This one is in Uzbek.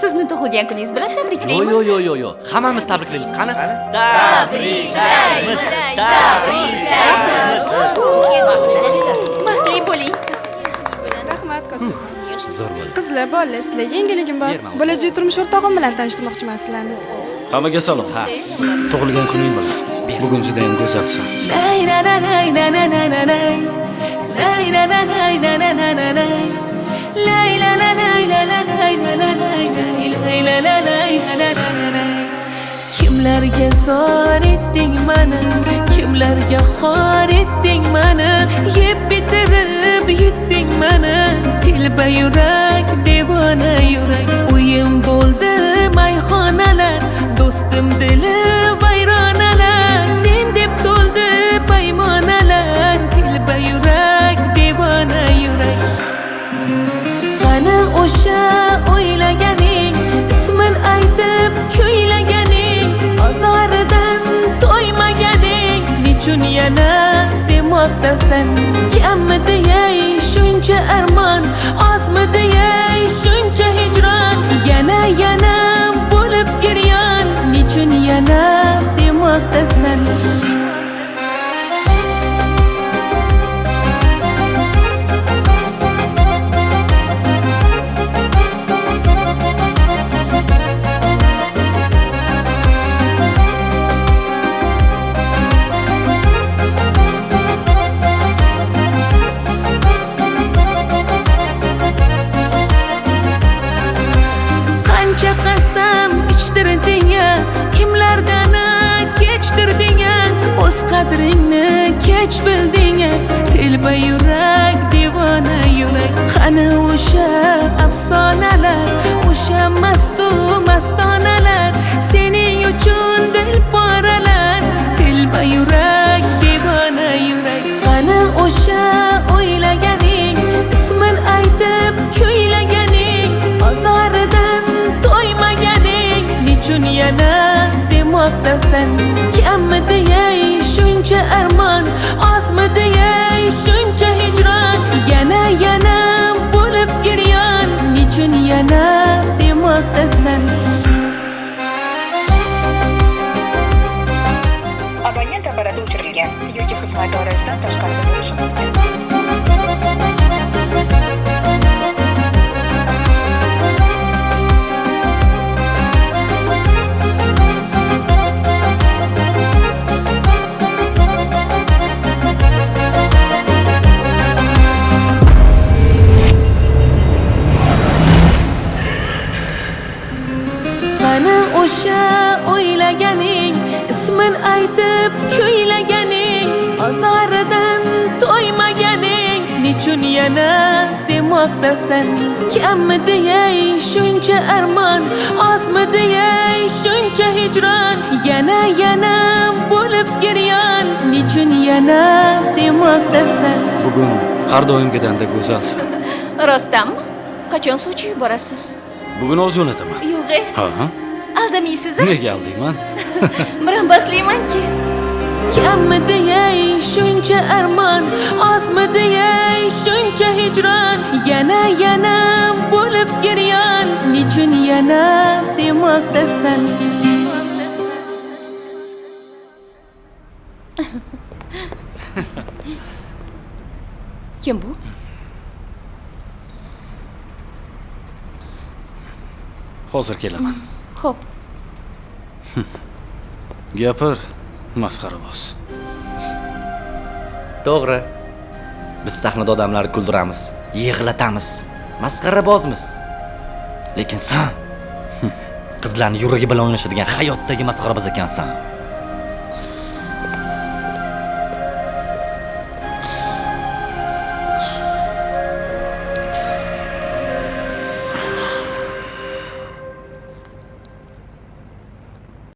Sizni tug'ilgan kuningiz bilan tabriklaymiz. Yo'q. Hammamiz tabriklaymiz. Qani? Tabriklaymiz. Baxtli bo'ling. Rahmat katta. Zo'r bo'ldi. Qizlar, bolalar, sizlarga yangiligim bor. Bo'lajak turmush o'rtog'im bilan tanishtirmoqchiman sizlarni. Hammaga salom. Ha. Tug'ilgan kuning bilan. Bugun juda ham go'zalsan. Kimlarga zor etding mani, kimlarga xor etding mani, yeb bitirib yutding mani. Tilba yurak, devona yurak, uyim bo'ldi mayxonalar, do'stim dili vayronalar, sen deb to'ldi paymonalar. Tilba yurak, devona yurak. Qani o'sha o'ylaganing, ismin aytib kuylaganing, azoridan to'ymaganing, nechun yana sevmoqdasan? Kammi deyay shuncha armon, ozmi deyay shuncha hijron, yana bo'lib giryon, nechun yana sevmoqdasan? Qancha qasam ichtirding, kimlardan kechtirding, o'z qadringni kech bilding. Tilba yurak, devona yurak. Qani o'sha afsonalar, o'sha mastu mastonalar, sening uchun dil poralar. Tilba yurak, devona yurak. Qani o'sha o'ylaganing, ismin aytib kuylaganing, azoridan to'ymaganing, nechun yana sevmoqdasan? Kammi deyay shuncha armon, ozmi deyay shuncha hijron, yana bo'lib giryon, nechun yana sevmoqdasan? Abonent apparati o'chirilgan yoki xizmat doirasidan tashqarida bo'lishi mumkin. Qani o'sha o'ylaganing, ismin aytib kuylaganing, azoridan to'ymaganing, nechun yana sevmoqdasan? Kammi deyay shuncha armon, ozmi deyay shuncha hijron, yana bo'lib giryon, nechun yana sevmoqdasan? Bugun har doimgidanda go'zalsan. Rostdanmi? Qachon suvchi yuborasiz? Bugun o'z jo'nataman. Yo'q. Ha? Aldamaysiz? Nega aldayman? Men baxtlimanki. Kammi deyay shuncha armon, ozmi deyay shuncha hijron, yana bo'lib giryon, nechun yana sevmoqdasan? Kim bu? Hozir kelaman. Xo'p. Gapir, masxaraboz. To'g'ri. Biz sahnada odamlarni kuldiramiz, yig'latamiz, masxarabozmiz. Lekin sen qizlarning yuragi bilan o'ynashadigan hayotdagi masxaraboz ekansan.